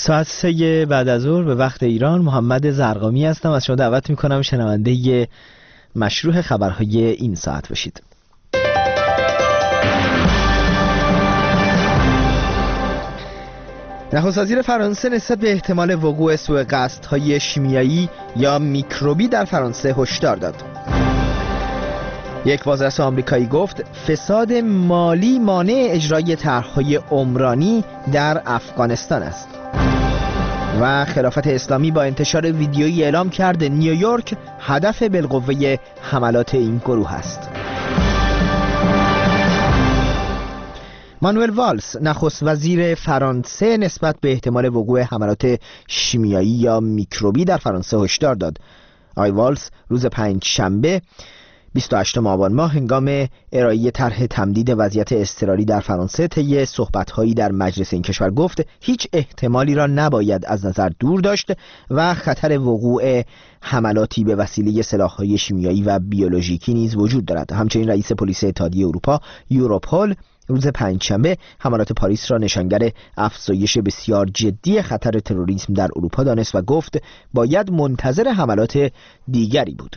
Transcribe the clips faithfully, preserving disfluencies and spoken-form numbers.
ساعت سه بعد از ظهر به وقت ایران. محمد زرقامی هستم. از شما دعوت میکنم شنونده مشروع خبرهای این ساعت باشید. نخست وزیر فرانسه نسبت به احتمال وقوع سوء قصدهای شیمیایی یا میکروبی در فرانسه هشدار داد. یک بازرس آمریکایی گفت فساد مالی مانع اجرای طرح‌های عمرانی در افغانستان است. و خلافت اسلامی با انتشار ویدیویی اعلام کرد نیویورک هدف بالقوه حملات این گروه است. مانوئل والز نخست وزیر فرانسه نسبت به احتمال وقوع حملات شیمیایی یا میکروبی در فرانسه هشدار داد. آقای والز روز پنج شنبه بیست و هشتم آبان ماه هنگام ارائه طرح تمدید وضعیت اضطراری در فرانسه طی صحبت‌هایی در مجلس این کشور گفت هیچ احتمالی را نباید از نظر دور داشت و خطر وقوع حملاتی به وسیله سلاح‌های شیمیایی و بیولوژیکی نیز وجود دارد. همچنین رئیس پلیس اتحادیه اروپا یوروپول روز پنجشنبه حملات پاریس را نشانگر افزایش بسیار جدی خطر تروریسم در اروپا دانست و گفت باید منتظر حملات دیگری بود.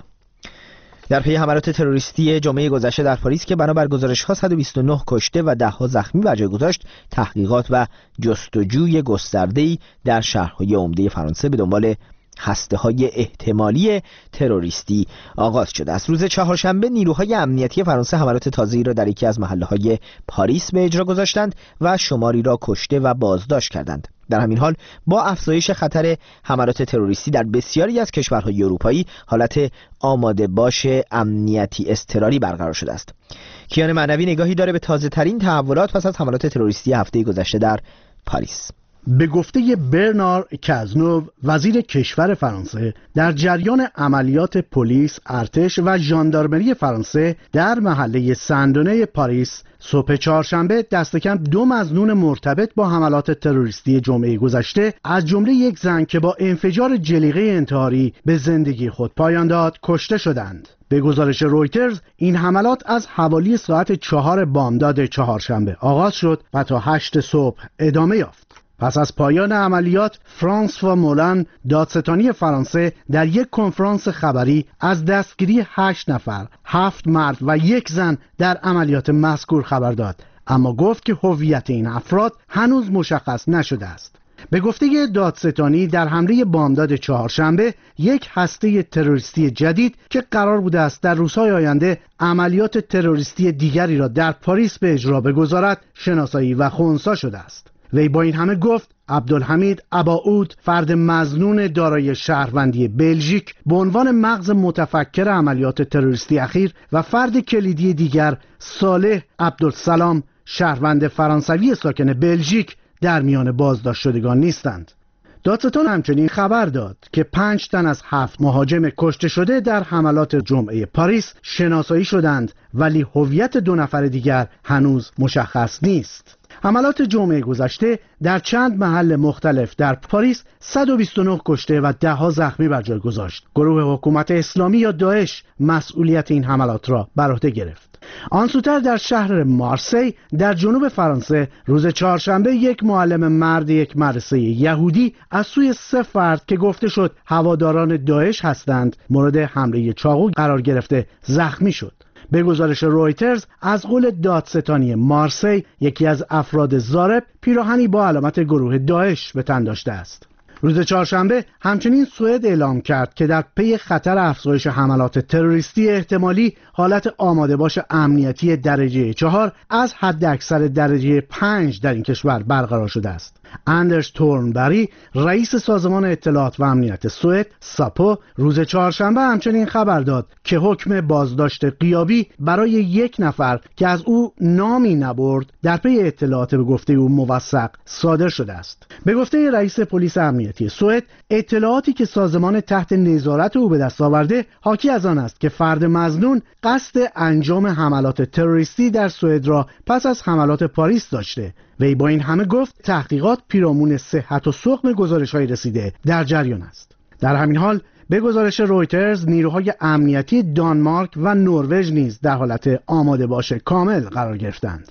در پی حملات تروریستی جمعه گذشته در پاریس که بنابر گزارش‌ها صد و بیست و نه کشته و ده ها زخمی بر جای گذاشت، تحقیقات و جستجوی گسترده‌ای در شهرهای عمده فرانسه به دنبال هسته‌های احتمالی تروریستی آغاز شده است. روز چهارشنبه نیروهای امنیتی فرانسه حملات تازه‌ای را در یکی از محله‌های پاریس به اجرا گذاشتند و شماری را کشته و بازداشت کردند. در همین حال با افزایش خطر حملات تروریستی در بسیاری از کشورهای اروپایی حالت آماده باش امنیتی اضطراری برقرار شده است. کیان معنوی نگاهی داره به تازه ترین تحولات پس از حملات تروریستی هفته گذشته در پاریس. به گفته برنار کازنوو وزیر کشور فرانسه، در جریان عملیات پلیس، ارتش و ژاندارمری فرانسه در محله سندونه پاریس صبح چهارشنبه دست کم دو مظنون مرتبط با حملات تروریستی جمعه گذشته از جمله یک زن که با انفجار جلیقه انتحاری به زندگی خود پایان داد کشته شدند. به گزارش رویترز این حملات از حوالی ساعت چهار بامداد چهارشنبه آغاز شد و تا هشت صبح ادامه یافت. پس از پایان عملیات، فرانسوا مولان دادستانی فرانسه در یک کنفرانس خبری از دستگیری هشت نفر، هفت مرد و یک زن در عملیات مذکور خبر داد، اما گفت که هویت این افراد هنوز مشخص نشده است. به گفته دادستانی در حمله بامداد چهارشنبه یک هسته تروریستی جدید که قرار بوده است در روزهای آینده عملیات تروریستی دیگری را در پاریس به اجرا بگذارد شناسایی و خنثی شده است. وی با این همه گفت عبدالحمید اباعود، فرد مظنون دارای شهروندی بلژیک به عنوان مغز متفکر عملیات تروریستی اخیر و فرد کلیدی دیگر صالح عبدالسلام، شهروند فرانسوی ساکن بلژیک، در میان بازداشت شدگان نیستند. دادستان همچنین خبر داد که پنج تن از هفت مهاجم کشته شده در حملات جمعه پاریس شناسایی شدند، ولی هویت دو نفر دیگر هنوز مشخص نیست. حملات جمعه گذشته در چند محل مختلف در پاریس صد و بیست و نه کشته و ده ها زخمی بر جای گذاشت. گروه حکومت اسلامی یا داعش مسئولیت این حملات را بر عهده گرفت. آن سوتر در شهر مارسی در جنوب فرانسه روز چهارشنبه یک معلم مرد یک مدرسه یهودی از سوی سه فرد که گفته شد هواداران داعش هستند مورد حمله چاقو قرار گرفته زخمی شد. به گزارش رویترز از قول دادستانی مارسی یکی از افراد ضارب پیراهنی با علامت گروه داعش به تن داشته است. روز چهارشنبه همچنین سوئد اعلام کرد که در پی خطر افزایش حملات تروریستی احتمالی حالت آماده باش امنیتی درجه چهار از حد اکثر درجه پنج در این کشور برقرار شده است. اندرس تورنبری رئیس سازمان اطلاعات و امنیت سوئد ساپو روز چهارشنبه همچنین خبر داد که حکم بازداشت غیابی برای یک نفر که از او نامی نبرد در پی اطلاعات به گفته او موثق صادر شده است. به گفته رئیس پلیس امنیتی سوئد اطلاعاتی که سازمان تحت نظارت او به دست آورده حاکی از آن است که فرد مظنون قصد انجام حملات تروریستی در سوئد را پس از حملات پاریس داشته. وی با این همه گفت تحقیقات پیرامون صحت و سقم گزارش‌های رسیده در جریان است. در همین حال به گزارش رویترز نیروهای امنیتی دانمارک و نروژ نیز در حالت آماده باش کامل قرار گرفتند.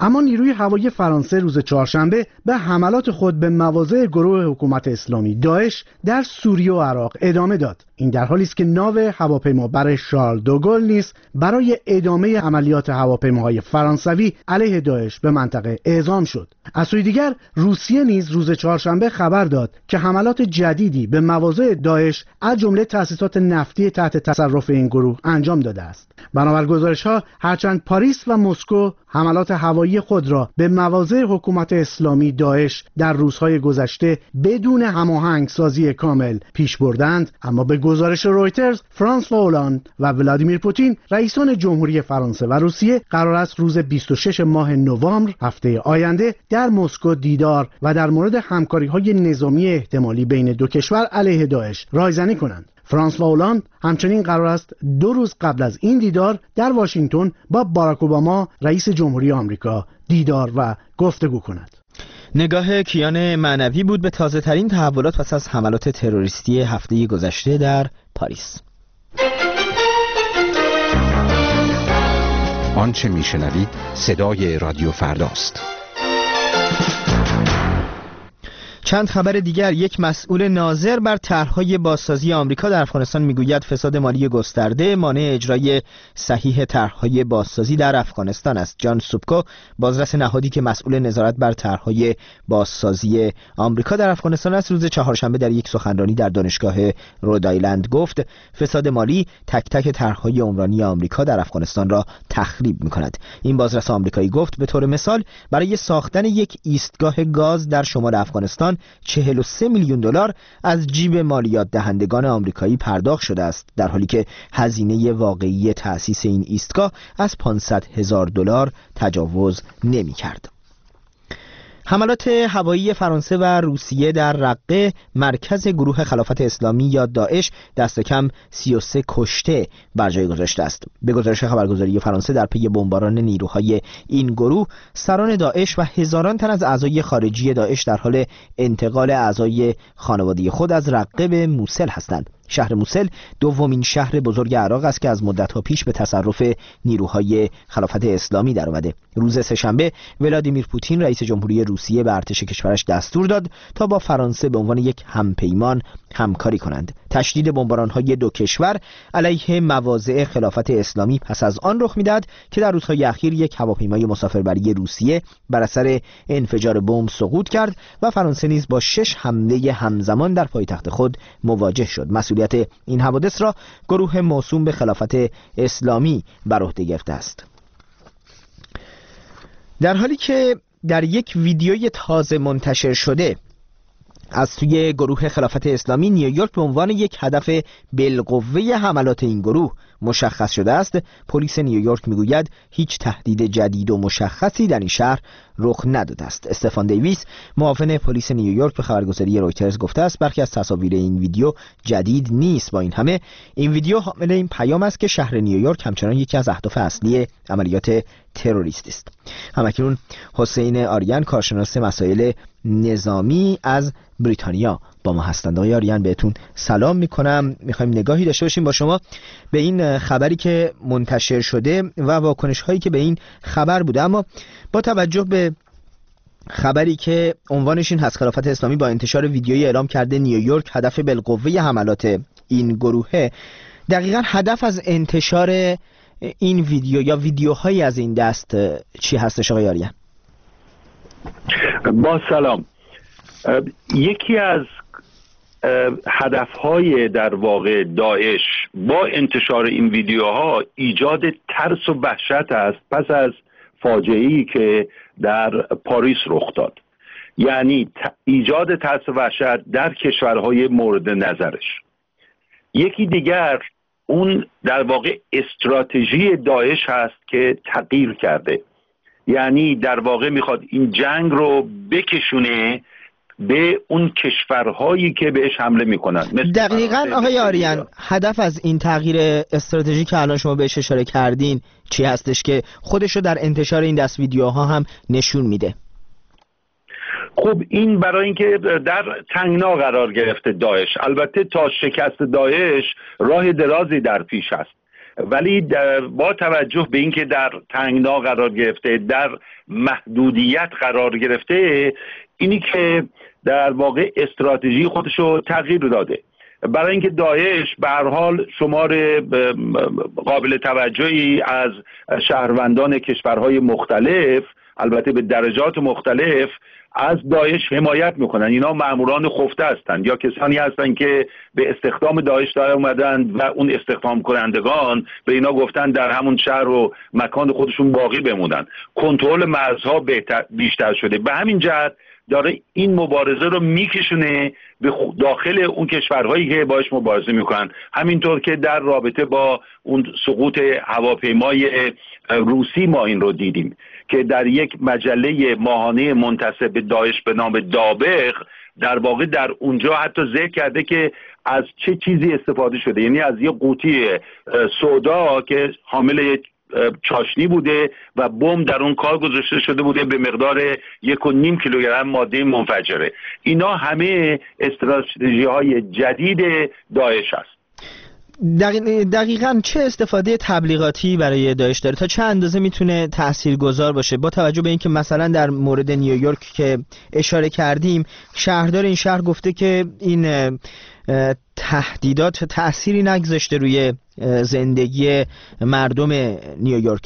اما نیروی هوایی فرانسه روز چهارشنبه به حملات خود به مواضع گروه حکومت اسلامی داعش در سوریه و عراق ادامه داد. این در حالی است که ناو هواپیمابر شارل دوگل نیز برای ادامه عملیات هواپیماهای فرانسوی علیه داعش به منطقه اعزام شد. از سوی دیگر روسیه نیز روز چهارشنبه خبر داد که حملات جدیدی به مواضع داعش از جمله تأسیسات نفتی تحت تصرف این گروه انجام داده است. بنابر گزارش‌ها هرچند پاریس و مسکو حملات هوایی خود را به مواضع حکومت اسلامی داعش در روزهای گذشته بدون هماهنگ سازی کامل پیش بردند، اما به گزارش رویترز، فرانسوا اولاند و ولادیمیر پوتین رئیسان جمهوری فرانسه و روسیه قرار است روز بیست و شش ماه نوامبر هفته آینده در مسکو دیدار و در مورد همکاری‌های نظامی احتمالی بین دو کشور علیه داعش رایزنی کنند. فرانسوا اولاند همچنین قرار است دو روز قبل از این دیدار در واشنگتن با باراک اوباما رئیس جمهوری آمریکا دیدار و گفتگو کند. نگاه کیان معنوی بود به تازه ترین تحولات پس از حملات تروریستی هفته گذشته در پاریس. آنچه میشنوید صدای رادیو فرداست. چند خبر دیگر. یک مسئول ناظر بر طرح‌های بازسازی آمریکا در افغانستان میگوید فساد مالی گسترده مانع اجرای صحیح طرح‌های بازسازی در افغانستان است. جان سوبکو، بازرس نهادی که مسئول نظارت بر طرح‌های بازسازی آمریکا در افغانستان است، روز چهارشنبه در یک سخنرانی در دانشگاه رودایلند گفت فساد مالی تک تک طرح‌های عمرانی آمریکا در افغانستان را تخریب می‌کند. این بازرس آمریکایی گفت به طور مثال برای ساختن یک ایستگاه گاز در شمال افغانستان چهل و سه میلیون دلار از جیب مالیات دهندگان آمریکایی پرداخت شده است، در حالی که هزینه واقعی تأسیس این ایستگاه از پانصد هزار دلار تجاوز نمی‌کرد. حملات هوایی فرانسه و روسیه در رقه، مرکز گروه خلافت اسلامی یا داعش، دست کم سی و سه کشته بر جای گذاشته است. به گزارش خبرگزاری فرانسه در پی بمباران نیروهای این گروه، سران داعش و هزاران تن از اعضای خارجی داعش در حال انتقال اعضای خانواده خود از رقه به موسل هستند. شهر موسل دومین شهر بزرگ عراق است که از مدت‌ها پیش به تصرف نیروهای خلافت اسلامی درآمده. روز سه‌شنبه ولادیمیر پوتین رئیس جمهوری روسیه به ارتش کشورش دستور داد تا با فرانسه به عنوان یک همپیمان همکاری کنند. تشدید بمباران‌های دو کشور علیه مواضع خلافت اسلامی پس از آن رخ می‌دهد که در روزهای اخیر یک هواپیمای مسافربری روسیه بر اثر انفجار بمب سقوط کرد و فرانسه نیز با شش حمله همزمان در پایتخت خود مواجه شد. مسئولیت این حوادث را گروه موسوم به خلافت اسلامی بر عهده گرفته است. در حالی که در یک ویدیوی تازه منتشر شده از سوی گروه خلافت اسلامی، نیویورک به عنوان یک هدف بالقوه حملات این گروه مشخص شده است، پلیس نیویورک میگوید هیچ تهدید جدید و مشخصی در این شهر رخ نداده است. استفان دیویس، معاون پلیس نیویورک، به خبرگزاری رویترز گفته است برخی از تصاویر این ویدیو جدید نیست. با این همه این ویدیو حامل این پیام است که شهر نیویورک همچنان یکی از اهداف اصلی عملیات تروریستی است. همکنون حسین آریان، کارشناس مسائل نظامی از بریتانیا با ما هستند. آقای آریان، بهتون سلام میکنم. میخوایم نگاهی داشته باشیم با شما به این خبری که منتشر شده و واکنش هایی که به این خبر بوده، اما با توجه به خبری که عنوانش این هست خلافت اسلامی با انتشار ویدیویی اعلام کرده نیویورک هدف بالقوه حملات این گروهه، دقیقاً هدف از انتشار این ویدیو یا ویدیوهایی از این دست چی هستش آقای آریان؟ با سلام. یکی از هدفهای در واقع داعش با انتشار این ویدیوها ایجاد ترس و وحشت است پس از فاجعه‌ای که در پاریس رخ داد، یعنی ایجاد ترس و وحشت در کشورهای مورد نظرش. یکی دیگر اون در واقع استراتژی داعش هست که تغییر کرده، یعنی در واقع میخواد این جنگ رو بکشونه به اون کشورهایی که بهش حمله میکنن. دقیقاً آقای آریان، هدف از این تغییر استراتژی که الان شما بهش اشاره کردین چی هستش که خودش رو در انتشار این دست ویدیوها هم نشون میده؟ خب این برای اینکه در تنگنا قرار گرفته داعش، البته تا شکست داعش راه درازی در پیش است، ولی با توجه به اینکه در تنگنا قرار گرفته، در محدودیت قرار گرفته، اینی که در واقع استراتژی خودشو تغییر داده. برای اینکه داعش به هر حال شمار قابل توجهی از شهروندان کشورهای مختلف، البته به درجات مختلف، از داعش حمایت میکنن. اینا ماموران خفته هستند یا کسانی هستند که به استخدام داعش در اومدن و اون استخدام کنندگان به اینا گفتن در همون شهر و مکان خودشون باقی بمونن. کنترل مرزها بیشتر شده. به همین جهت داره این مبارزه رو میکشونه به داخل اون کشورهایی که باش مبارزه میکنن. همینطور که در رابطه با اون سقوط هواپیمای روسی ما این رو دیدیم که در یک مجله ماهانه منتسب به داعش به نام دابق در واقع در اونجا حتی ذکر کرده که از چه چیزی استفاده شده، یعنی از یه قوطی سودا که حامل چاشنی بوده و بمب در اون کار گذاشته شده بوده به مقدار یک و نیم کیلوگرم ماده منفجره. اینا همه استراتژی های جدید داعش است. دقیقاً چه استفاده تبلیغاتی برای داعش داره؟ تا چه اندازه میتونه تاثیرگذار باشه؟ با توجه به اینکه مثلا در مورد نیویورک که اشاره کردیم، شهردار این شهر گفته که این تهدیدات تأثیری نگذاشته روی زندگی مردم نیویورک.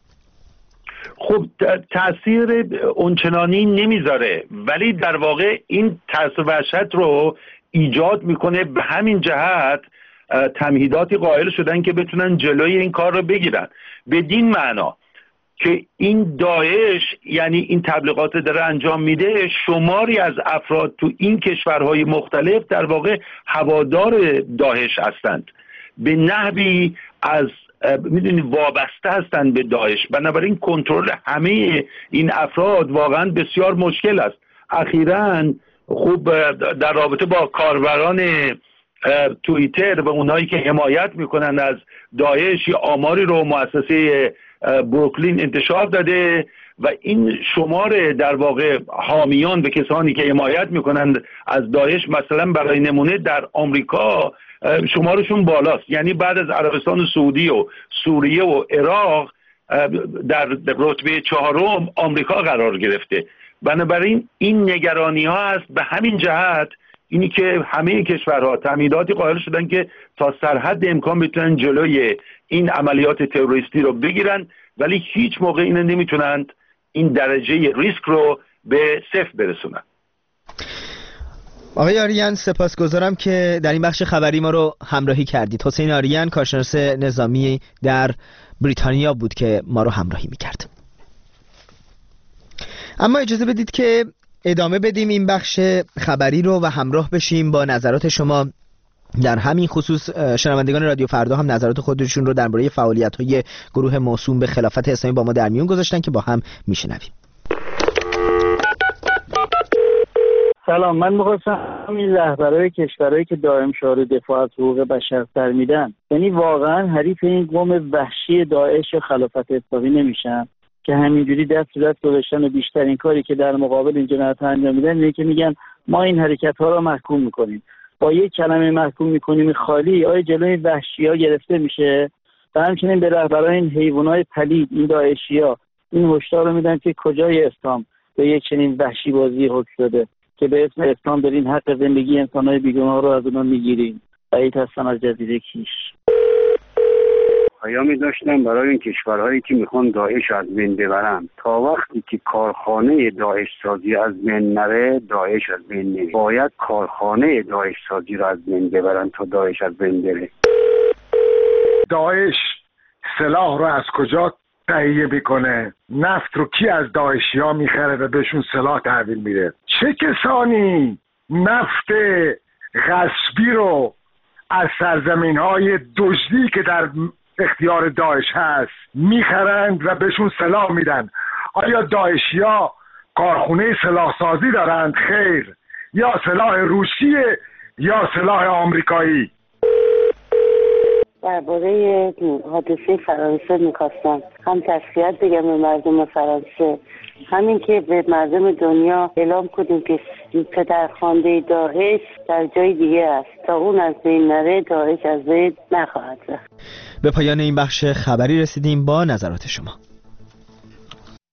خب تأثیر اونچنانی نمیذاره، ولی در واقع این ترس و وحشت رو ایجاد میکنه. به همین جهت تمهیداتی قائل شدن که بتونن جلوی این کار رو بگیرن، بدین معنا که این داعش، یعنی این تبلیغات داره انجام میده، شماری از افراد تو این کشورهای مختلف در واقع هوادار داعش هستند، به نحوی از میدونی وابسته هستند به داعش. بنابراین کنترل همه این افراد واقعا بسیار مشکل است. اخیراً خوب در رابطه با کاربران توییتر و اونایی که حمایت میکنن از داعش یه آماری رو مؤسسه بروکلین انتشار داده و این شمار در واقع حامیان و کسانی که حمایت میکنن از داعش مثلا برای نمونه در آمریکا شمارشون بالاست. یعنی بعد از عربستان سعودی و سوریه و عراق در رتبه چهارم آمریکا قرار گرفته. بنابراین این نگرانی ها هست. به همین جهت اینی که همه کشورها تمهیداتی قائل شدن که تا سرحد امکان بتونن جلوی این عملیات تروریستی رو بگیرن، ولی هیچ موقع اینو نمیتونند این درجه ریسک رو به صفر برسونن. آقای آریان سپاسگزارم که در این بخش خبری ما رو همراهی کردید. حسین آریان کارشناس نظامی در بریتانیا بود که ما رو همراهی میکرد. اما اجازه بدید که ادامه بدیم این بخش خبری رو و همراه بشیم با نظرات شما در همین خصوص. شنوندگان رادیو فردا هم نظرات خودشون رو درباره فعالیت‌های گروه موسوم به خلافت اسلامی با ما در میون گذاشتن که با هم میشنویم. سلام، من می‌خواستم این رهبرای کشورهایی که دائم شعار دفاع از حقوق بشر سر میدن، یعنی واقعا حریف این قوم وحشی داعش و خلافت اسلامی نمیشن که همینجوری دست به دست گذاشتن و بیشترین کاری که در مقابل این جنایت انجام میدن اینه که میگن ما این حرکت‌ها رو محکوم میکنیم. با یک کلمه محکوم میکنیم خالی آیا جلوی وحشی‌ها گرفته میشه؟ و همچنین به رهبران این حیوانات پلید، این داعشی‌ها، این هشدار رو میدن که کجای اسلام به یک چنین وحشی بازی حکم شده که به اسم اسلام دارین حق زندگی انسان‌های بیگناه رو از اونها میگیرین. بعید هستم از جزیره کیش. پیامی داشتم برای این کشورهایی که میخوان داعش از بین ببرن. تا وقتی که کارخانه داعش سازی از بین نره، داعش از بین نمیره. باید کارخانه داعش سازی رو از بین ببرن تا داعش از بین بره. داعش سلاح رو از کجا تهیه میکنه؟ نفت رو کی از داعشی ها میخره و بهشون سلاح تحویل میده؟ چه کسانی نفت غصبی رو از سرزمین های دزدی که در اختیار داعش هست میخرند و بهشون سلاح میدن؟ آیا داعشی ها کارخونه سلاح سازی دارند؟ خیر. یا سلاح روسیه یا سلاح آمریکایی. درباره حادثه فرانسه میخواستم هم تسلیت بگم به مردم فرانسه، همین که به مردم دنیا اعلام کنیم که پدرخوانده داعش در جای دیگه است، تا اون از بین نره داعش از بین نخواهد رفت. به پایان این بخش خبری رسیدیم. با نظرات شما.